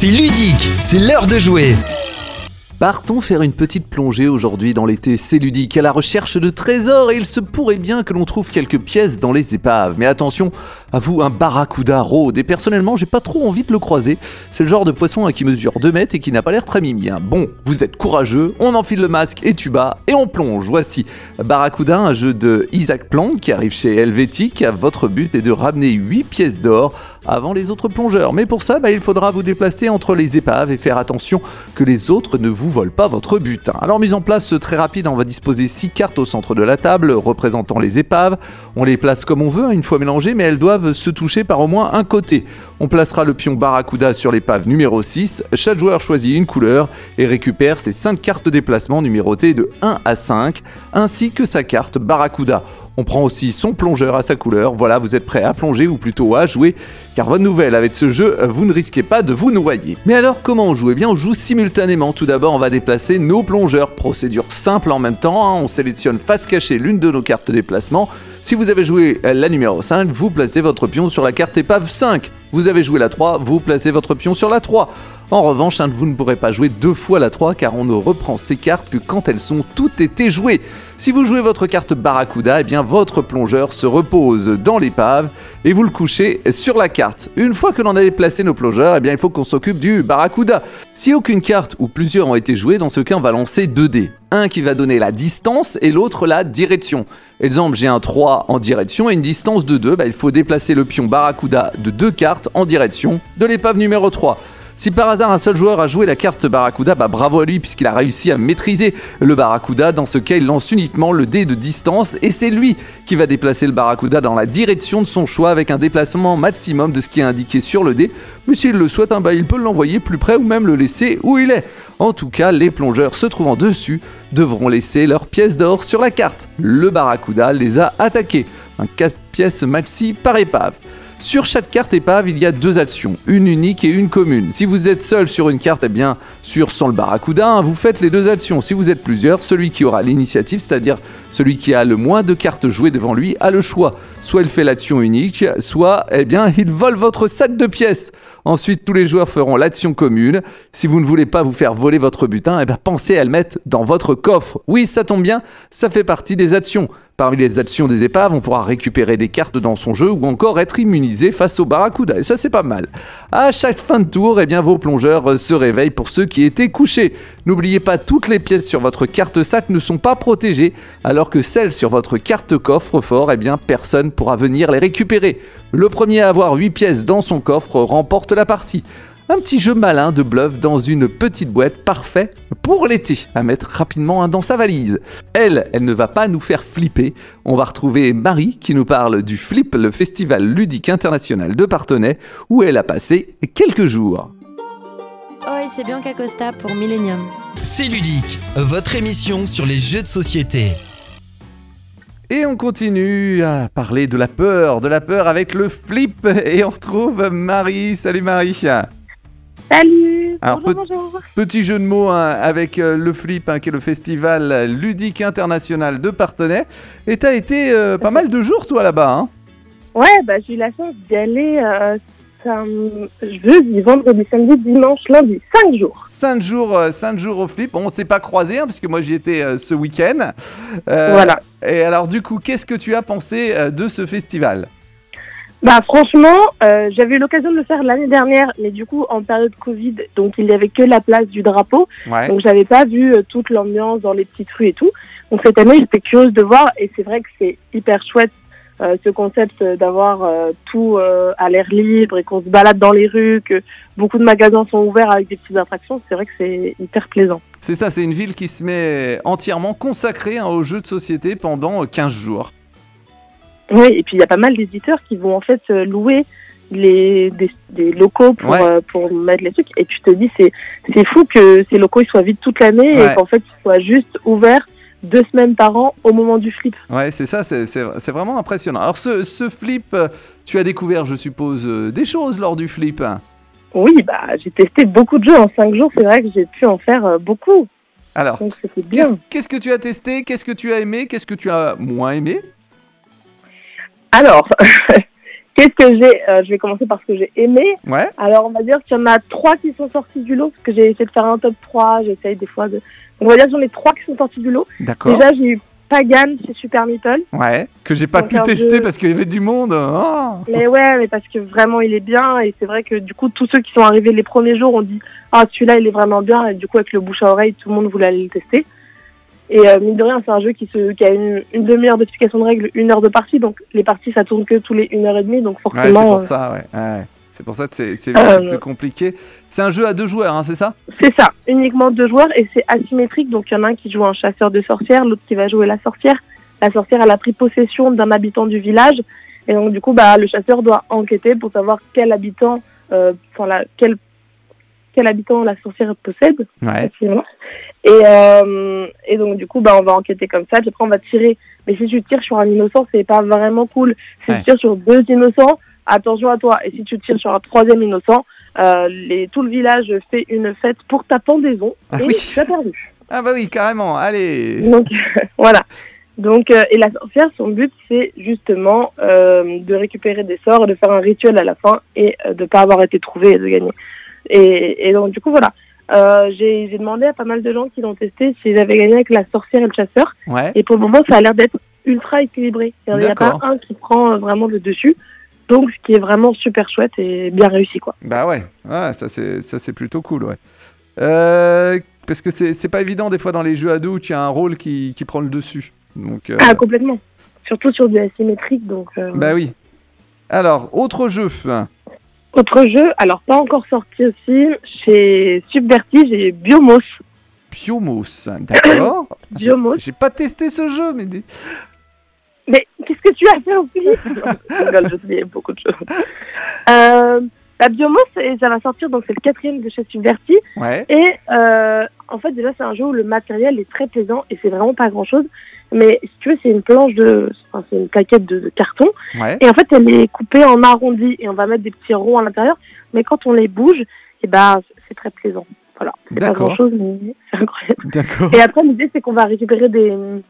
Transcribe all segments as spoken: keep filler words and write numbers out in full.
C'est ludique, c'est l'heure de jouer. Partons faire une petite plongée aujourd'hui dans l'été, c'est ludique, à la recherche de trésors et il se pourrait bien que l'on trouve quelques pièces dans les épaves. Mais attention, à vous, un barracuda rôde et personnellement j'ai pas trop envie de le croiser. C'est le genre de poisson qui mesure deux mètres et qui n'a pas l'air très mimi. Hein. Bon, vous êtes courageux, on enfile le masque et tuba et on plonge. Voici Barracuda, un jeu de Isaac Plante qui arrive chez Helvétique. Votre but est de ramener huit pièces d'or avant les autres plongeurs. Mais pour ça, bah, il faudra vous déplacer entre les épaves et faire attention que les autres ne vous volent pas votre butin. Alors mise en place très rapide, on va disposer six cartes au centre de la table représentant les épaves. On les place comme on veut, une fois mélangées, mais elles doivent se toucher par au moins un côté. On placera le pion Barracuda sur l'épave numéro six. Chaque joueur choisit une couleur et récupère ses cinq cartes de déplacement numérotées de un à cinq, ainsi que sa carte Barracuda. On prend aussi son plongeur à sa couleur. Voilà, vous êtes prêt à plonger ou plutôt à jouer. Car bonne nouvelle, avec ce jeu, vous ne risquez pas de vous noyer. Mais alors, comment on joue ? Eh bien, on joue simultanément. Tout d'abord, on va déplacer nos plongeurs. Procédure simple en même temps. Hein. On sélectionne face cachée l'une de nos cartes de déplacement. Si vous avez joué la numéro cinq, vous placez votre pion sur la carte épave cinq. Vous avez joué la trois, vous placez votre pion sur la trois. En revanche, hein, vous ne pourrez pas jouer deux fois la trois car on ne reprend ces cartes que quand elles sont toutes été jouées. Si vous jouez votre carte Barracuda, eh bien votre plongeur se repose dans l'épave et vous le couchez sur la carte. Une fois que l'on a déplacé nos plongeurs, eh bien il faut qu'on s'occupe du Barracuda. Si aucune carte ou plusieurs ont été jouées, dans ce cas on va lancer deux dés. Un qui va donner la distance et l'autre la direction. Exemple, j'ai un trois en direction et une distance de deux, bah, il faut déplacer le pion Barracuda de deux cartes en direction de l'épave numéro trois. Si par hasard un seul joueur a joué la carte Barracuda, bah bravo à lui puisqu'il a réussi à maîtriser le Barracuda. Dans ce cas, il lance uniquement le dé de distance et c'est lui qui va déplacer le Barracuda dans la direction de son choix avec un déplacement maximum de ce qui est indiqué sur le dé. Mais s'il le souhaite, hein, bah, il peut l'envoyer plus près ou même le laisser où il est. En tout cas, les plongeurs se trouvant dessus devront laisser leurs pièces d'or sur la carte. Le Barracuda les a attaqués. Un quatre pièces maxi par épave. Sur chaque carte épave, il y a deux actions, une unique et une commune. Si vous êtes seul sur une carte, eh bien sûr sans le Barracuda, hein, vous faites les deux actions. Si vous êtes plusieurs, celui qui aura l'initiative, c'est-à-dire celui qui a le moins de cartes jouées devant lui, a le choix. Soit il fait l'action unique, soit eh bien il vole votre sac de pièces. Ensuite, tous les joueurs feront l'action commune. Si vous ne voulez pas vous faire voler votre butin, eh bien pensez à le mettre dans votre coffre. Oui, ça tombe bien, ça fait partie des actions. Parmi les actions des épaves, on pourra récupérer des cartes dans son jeu ou encore être immunisé face au Barracuda. Et ça, c'est pas mal. À chaque fin de tour, eh bien, vos plongeurs se réveillent pour ceux qui étaient couchés. N'oubliez pas, toutes les pièces sur votre carte sac ne sont pas protégées, alors que celles sur votre carte coffre-fort, eh bien, personne pourra venir les récupérer. Le premier à avoir huit pièces dans son coffre remporte la partie. Un petit jeu malin de bluff dans une petite boîte, parfait pour l'été, à mettre rapidement dans sa valise. Elle, elle ne va pas nous faire flipper. On va retrouver Marie qui nous parle du Flip, le festival ludique international de Parthenay, où elle a passé quelques jours. Oi, c'est Bianca Costa pour Millennium. C'est ludique, votre émission sur les jeux de société. Et on continue à parler de la peur, de la peur avec le Flip. Et on retrouve Marie. Salut Marie. Salut. Alors, bonjour, pe- bonjour. Petit jeu de mots hein, avec euh, le Flip, hein, qui est le festival ludique international de Parthenay. Et t'as été euh, pas mal de jours toi là-bas. Hein. Ouais, bah j'ai eu la chance d'y aller euh, sam- jeudi, vendredi, samedi, dimanche, lundi, cinq jours. Cinq jours, euh, cinq jours au Flip. Bon, on s'est pas croisés hein, parce que moi j'y étais euh, ce week-end. Euh, Voilà. Et alors du coup, qu'est-ce que tu as pensé euh, de ce festival ? Bah franchement, euh, j'avais eu l'occasion de le faire l'année dernière, mais du coup en période Covid, donc il y avait que la place du drapeau, Ouais. donc j'avais pas vu euh, toute l'ambiance dans les petites rues et tout. Donc cette année, j'étais curieuse de voir, et c'est vrai que c'est hyper chouette euh, ce concept d'avoir euh, tout euh, à l'air libre et qu'on se balade dans les rues, que beaucoup de magasins sont ouverts avec des petites attractions. C'est vrai que c'est hyper plaisant. C'est ça, c'est une ville qui se met entièrement consacrée hein, aux jeux de société pendant quinze jours. Oui, et puis il y a pas mal d'éditeurs qui vont en fait euh, louer les, des, des locaux pour, Ouais. euh, pour mettre les trucs. Et tu te dis, c'est, c'est fou que ces locaux ils soient vides toute l'année Ouais. et qu'en fait ils soient juste ouverts deux semaines par an au moment du flip. Ouais, c'est ça, c'est, c'est, c'est vraiment impressionnant. Alors ce, ce Flip, euh, tu as découvert, je suppose, euh, des choses lors du Flip. Hein. Oui, bah j'ai testé beaucoup de jeux en cinq jours. C'est vrai que j'ai pu en faire euh, beaucoup. Alors, Donc c'était bien. qu'est-ce, qu'est-ce que tu as testé ? Qu'est-ce que tu as aimé ? Qu'est-ce que tu as moins aimé ? Alors, Qu'est-ce que j'ai euh, Je vais commencer par ce que j'ai aimé. Ouais. Alors, on va dire qu'il y en a trois qui sont sortis du lot, parce que j'ai essayé de faire un top trois, j'essaye des fois de... On va dire que j'en ai trois qui sont sortis du lot. D'accord. Déjà, j'ai eu Pagan chez Super Meeple. Ouais, que j'ai pas Donc, pu un tester jeu- parce qu'il y avait du monde. Oh. Mais ouais, mais parce que vraiment, il est bien. Et c'est vrai que du coup, tous ceux qui sont arrivés les premiers jours ont dit « Ah, celui-là, il est vraiment bien. » Et du coup, avec le bouche à oreille, tout le monde voulait aller le tester. Et euh, mine de rien, c'est un jeu qui, se, qui a une, une demi-heure d'explication de règles, une heure de partie. Donc, les parties, ça tourne que tous les une heure et demie. Donc, Ouais, c'est forcément, pour euh, ça, ouais. ouais. C'est pour ça que c'est, c'est, Euh, c'est plus compliqué. C'est un jeu à deux joueurs, hein, c'est ça? c'est ça. Uniquement deux joueurs. Et c'est asymétrique. Donc, il y en a un qui joue un chasseur de sorcières, l'autre qui va jouer la sorcière. La sorcière, elle a pris possession d'un habitant du village. Et donc, du coup, bah, le chasseur doit enquêter pour savoir quel habitant, euh, enfin, la, quel, quel habitant la sorcière possède. Ouais. Et, euh, et donc, du coup, bah, on va enquêter comme ça. Puis après, on va tirer. Mais si tu tires sur un innocent, c'est pas vraiment cool. Si Ouais. tu tires sur deux innocents, attention à toi. Et si tu tires sur un troisième innocent, euh, les, tout le village fait une fête pour ta pendaison. Ah et oui. tu as perdu. Ah bah oui, carrément, allez. Donc, voilà. Donc, euh, et la sorcière, son but, c'est justement euh, de récupérer des sorts et de faire un rituel à la fin et euh, de ne pas avoir été trouvé et de gagner. Et, et donc, du coup, voilà. Euh, j'ai, j'ai demandé à pas mal de gens qui l'ont testé s'ils avaient gagné avec la sorcière et le chasseur. Ouais. Et pour le moment, ça a l'air d'être ultra équilibré. Il n'y a pas D'accord. un qui prend euh, vraiment le dessus. Donc, ce qui est vraiment super chouette et bien réussi, quoi. Bah ouais, ouais ça, c'est, ça c'est plutôt cool, ouais. Euh, parce que c'est, c'est pas évident des fois dans les jeux à deux où tu as un rôle qui, qui prend le dessus. Donc, euh, Ah, complètement. Surtout sur du asymétrique, donc... euh, bah oui. Alors, autre jeu. Autre jeu, alors pas encore sorti aussi, chez Subvertige et Biomos. Biomos, d'accord. J'ai, Biomos. j'ai pas testé ce jeu, mais... des- Mais qu'est-ce que tu as fait au Philippe? Je rigole, je sais beaucoup de choses. Euh, la Biomos, et ça va sortir, donc c'est le quatrième de chez Subvertige. Ouais, Et euh, en fait, déjà, c'est un jeu où le matériel est très plaisant et c'est vraiment pas grand-chose. Mais si tu veux, c'est une planche de... Enfin, c'est une plaquette de, de carton. ouais. Et en fait, elle est coupée en arrondi et on va mettre des petits ronds à l'intérieur. Mais quand on les bouge, et ben, c'est très plaisant. Voilà, c'est pas D'accord. grand-chose, mais c'est incroyable. D'accord. Et après, l'idée, c'est qu'on va récupérer des...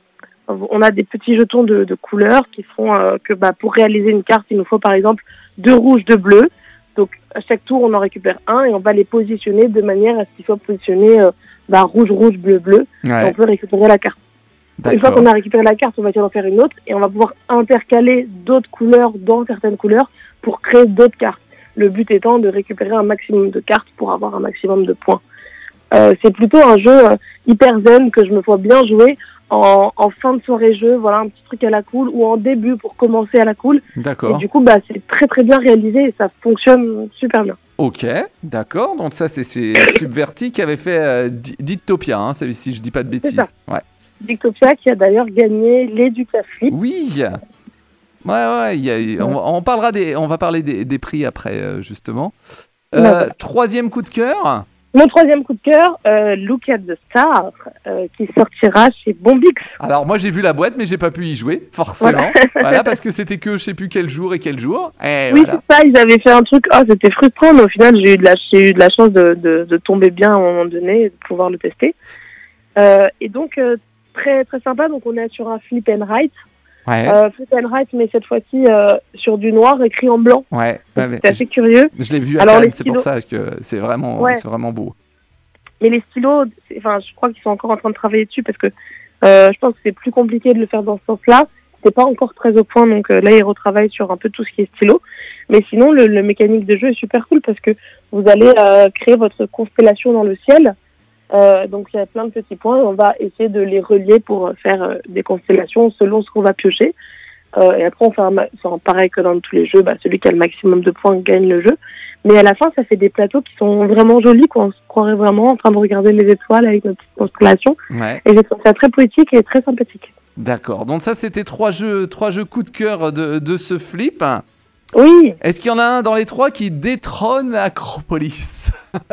On a des petits jetons de, de couleurs qui font euh, que bah, pour réaliser une carte, il nous faut par exemple deux rouges, deux bleus. Donc, à chaque tour, on en récupère un et on va les positionner de manière à ce qu'ils soient positionnés euh, bah, rouge, rouge, bleu, bleu. Et Ouais, on peut récupérer la carte. Une fois d'accord. qu'on a récupéré la carte, on va essayer d'en faire une autre et on va pouvoir intercaler d'autres couleurs dans certaines couleurs pour créer d'autres cartes. Le but étant de récupérer un maximum de cartes pour avoir un maximum de points. Euh, c'est plutôt un jeu euh, hyper zen que je me vois bien jouer en, en fin de soirée jeu, voilà, un petit truc à la cool, ou en début pour commencer à la cool. Et D'accord. du coup, bah, c'est très très bien réalisé et ça fonctionne super bien. Ok, d'accord. Donc ça, c'est, c'est Subverti qui avait fait euh, Di- Dictopia, hein, c'est- si je dis pas de bêtises. ça. Ouais. Dictopia qui a d'ailleurs gagné l'Educaflip. Oui. Ouais, ouais. il y a- on, on parlera des, on va parler des, des prix après, euh, justement. Euh, D'accord. troisième coup de cœur. Mon troisième coup de cœur, euh, Look at the Star, euh, qui sortira chez Bombix. Alors moi j'ai vu la boîte mais j'ai pas pu y jouer forcément. Voilà, parce que c'était que je sais plus quel jour et quel jour. Et Oui, voilà. c'est ça, ils avaient fait un truc, oh, c'était frustrant, mais au final, j'ai eu de la, j'ai eu de la chance de, de, de tomber bien à un moment donné et de pouvoir le tester. Euh, et donc, euh, très, très sympa, donc on est sur un flip and write. Ouais. Euh, flip and write, mais cette fois-ci euh, sur du noir écrit en blanc. Ouais. ouais, mais C'est assez curieux. je, je l'ai vu à Alors, Cannes, les c'est pour stylos- ça que c'est vraiment, Ouais. c'est vraiment beau. Mais les stylos, c'est- enfin, je crois qu'ils sont encore en train de travailler dessus parce que euh, je pense que c'est plus compliqué de le faire dans ce sens-là. C'est pas encore très au point, donc euh, là, ils retravaillent sur un peu tout ce qui est stylo. Mais sinon, le, le mécanique de jeu est super cool parce que vous allez euh, créer votre constellation dans le ciel. Euh, donc, il y a plein de petits points. On va essayer de les relier pour faire euh, des constellations selon ce qu'on va piocher. Euh, et après, on fait un, ma- enfin, pareil que dans tous les jeux, bah, celui qui a le maximum de points gagne le jeu. Mais à la fin, ça fait des plateaux qui sont vraiment jolis, quoi. On se croirait vraiment en train de regarder les étoiles avec notre petite constellation. Ouais. Et j'ai trouvé ça très poétique et très sympathique. D'accord. Donc ça c'était trois jeux, trois jeux coup de cœur de, de ce flip. Oui, Est-ce qu'il y en a un dans les trois qui détrône Acropolis?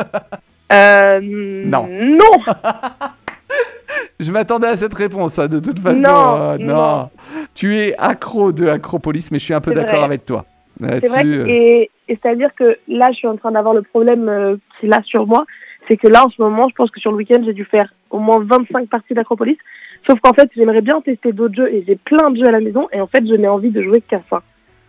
euh, Non. Non, Je m'attendais à cette réponse, hein, de toute façon. Non, euh, non. Tu es accro de Acropolis, mais je suis un peu C'est d'accord vrai. avec toi. c'est Là-dessus, vrai. euh, que- Et, et c'est-à-dire que là, je suis en train d'avoir le problème euh, qu'il a sur moi. C'est que là, en ce moment, je pense que sur le week-end, j'ai dû faire au moins vingt-cinq parties d'Acropolis. Sauf qu'en fait, j'aimerais bien tester d'autres jeux et j'ai plein de jeux à la maison. Et en fait, je n'ai envie de jouer qu'à ça.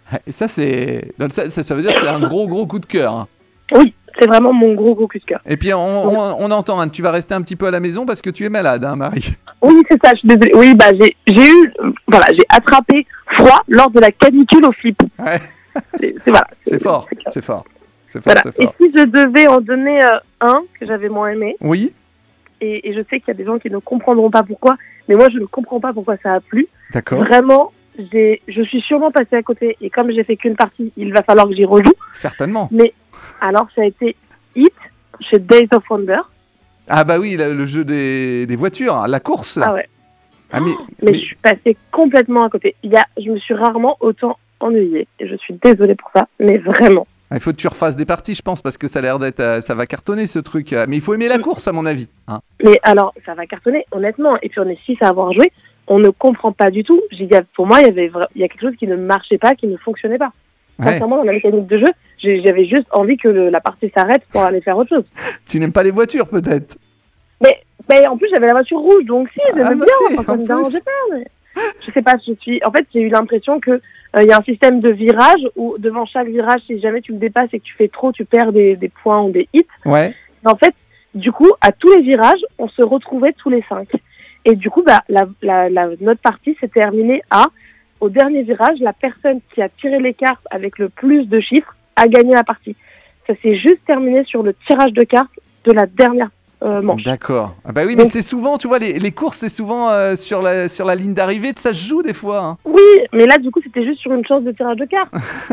Et ça, c'est... donc ça, ça, ça veut dire que c'est un gros, gros coup de cœur. Hein. Oui, c'est vraiment mon gros, gros coup de cœur. Et puis, on, on, on entend, hein, tu vas rester un petit peu à la maison parce que tu es malade, hein, Marie. Oui, c'est ça, je suis désolée. Oui, bah, j'ai, j'ai eu, euh, voilà, j'ai attrapé froid lors de la canicule au flip. Ouais. C'est, c'est, voilà, C'est fort, c'est, c'est fort. C'est fort, voilà. c'est fort. Et si je devais en donner euh, un que j'avais moins aimé, Oui, et, et je sais qu'il y a des gens qui ne comprendront pas pourquoi, mais moi je ne comprends pas pourquoi ça a plu. d'accord. Vraiment, j'ai, je suis sûrement passée à côté, et comme j'ai fait qu'une partie, il va falloir que j'y rejoue. Certainement. Mais alors, ça a été Hit chez Days of Wonder. Ah bah oui, le, le jeu des, des voitures, la course. Ah ouais. Ah, mais, Mais, mais- je suis passée complètement à côté. Il y a, je me suis rarement autant ennuyée, et je suis désolée pour ça, mais vraiment. il faut que tu refasses des parties, je pense, parce que ça a l'air d'être, euh, ça va cartonner ce truc. euh, Mais il faut aimer la course, à mon avis. Hein. Mais alors, ça va cartonner, honnêtement. Et puis, on est six à avoir joué. On ne comprend pas du tout. J'ai dit, pour moi, il y avait, vra- il y a quelque chose qui ne marchait pas, qui ne fonctionnait pas. Ouais. Sincèrement, dans la mécanique de jeu, j'ai- j'avais juste envie que le- la partie s'arrête pour aller faire autre chose. Tu n'aimes pas les voitures, peut-être. Mais, mais en plus, j'avais la voiture rouge, donc si, j'aimais Ah, bah bien. si, Enfin, ça en me plus. dérangeait pas. Mais... Je sais pas, je suis. En fait, j'ai eu l'impression que euh, il y a un système de virage où devant chaque virage, si jamais tu le dépasses et que tu fais trop, tu perds des, des points ou des hits. Ouais. En fait, du coup, à tous les virages, on se retrouvait tous les cinq. Et du coup, bah, la, la, la, notre partie s'est terminée à, au dernier virage, la personne qui a tiré les cartes avec le plus de chiffres a gagné la partie. Ça s'est juste terminé sur le tirage de cartes de la dernière euh, manche. D'accord. Ah bah oui, mais Donc- c'est souvent, tu vois, les, les courses, c'est souvent euh, sur, la, sur la ligne d'arrivée, ça se joue des fois. Hein. Oui, mais là, du coup, c'était juste sur une chance de tirage de cartes.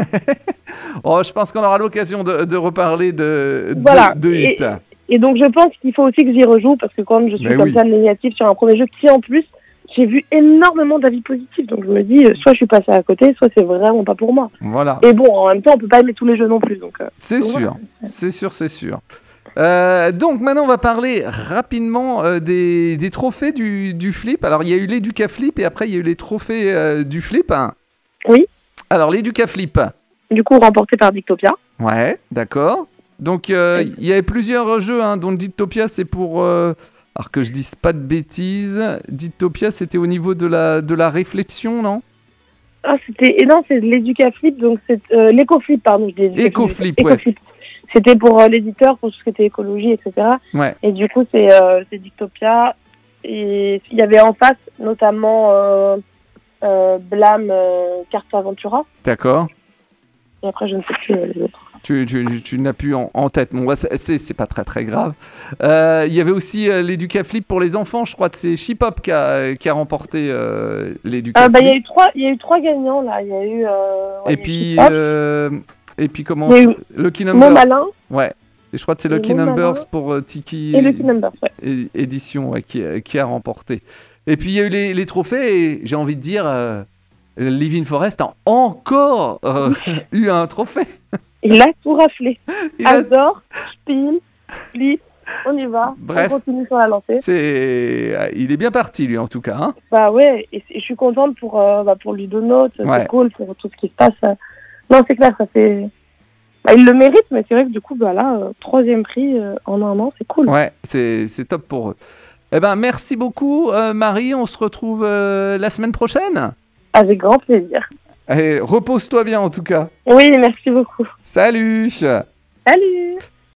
Oh, je pense qu'on aura l'occasion de, de reparler de, de, Voilà. de Et- hit. Et donc, je pense qu'il faut aussi que j'y rejoue parce que quand je suis Mais comme oui. ça négative sur un premier jeu qui, en plus, j'ai vu énormément d'avis positifs. Donc, je me dis, euh, soit je suis passée à côté, soit c'est vraiment pas pour moi. Voilà. Et bon, en même temps, on peut pas aimer tous les jeux non plus. Donc, euh, C'est donc sûr, voilà. c'est sûr, c'est sûr. Euh, donc maintenant on va parler rapidement euh, des, des trophées du, du flip. Alors il y a eu l'Educa Flip et après il y a eu les trophées euh, du flip. Hein. Oui. Alors l'Educa Flip. Du coup, remporté par Dictopia. Ouais, d'accord. Donc euh, il y avait plusieurs jeux, hein, dont Dictopia c'est pour... euh, alors que je dise pas de bêtises, Dictopia c'était au niveau de la, de la réflexion, non? Ah, c'était. Et non, c'est l'Educaflip, donc c'est euh, l'Ecoflip, pardon. Je dis Educaflip. Ecoflip, ouais. Ecoflip. C'était pour euh, l'éditeur, pour tout ce qui était écologie, et cetera. Ouais, Et du coup, c'est euh, c'est Dictopia. Et il y avait en face, notamment, euh, euh, Blam, euh, Carte Aventura. d'accord. Et après, je ne sais plus euh, les autres. Tu, tu, tu n'as plus en, en tête. Bon, ouais, c'est- c'est c'est pas très très grave. Euh, Il y avait aussi euh, l'Educaflip pour les enfants, je crois que c'est Chipop qui a, qui a remporté euh, Euh, l'Educaflip. bah, il y a eu trois, il y a eu trois gagnants là. Il y a eu. Euh, ouais, et, il y a eu puis, Chipop, euh, et puis comment Il y a eu Lucky Mon Numbers. Malin Ouais. Et je crois que c'est Et Lucky Mon Numbers Malin. pour euh, Tiki et Lucky Numbers. Ouais. é- édition ouais, qui, a- qui a remporté. Et puis il y a eu les, les trophées et j'ai envie de dire, euh, Living Forest a encore euh, eu un trophée. Il a tout raflé. Il a- Azor, Spiel, Flip, on y va. Bref. On continue sur la lancée. c'est, il est bien parti lui en tout cas. Hein. Bah ouais, et, et je suis contente pour, euh, bah, pour Ludonote, Ouais. c'est cool pour tout ce qui se passe. euh. Non, c'est clair, ça fait. Bah, il le mérite, mais c'est vrai que du coup, bah là, euh, troisième prix euh, en un an, c'est cool. Ouais, c'est, c'est top pour eux. Eh ben merci beaucoup euh, Marie, on se retrouve euh, la semaine prochaine. Avec grand plaisir. Allez, repose-toi bien en tout cas. Oui, merci beaucoup. Salut. Salut!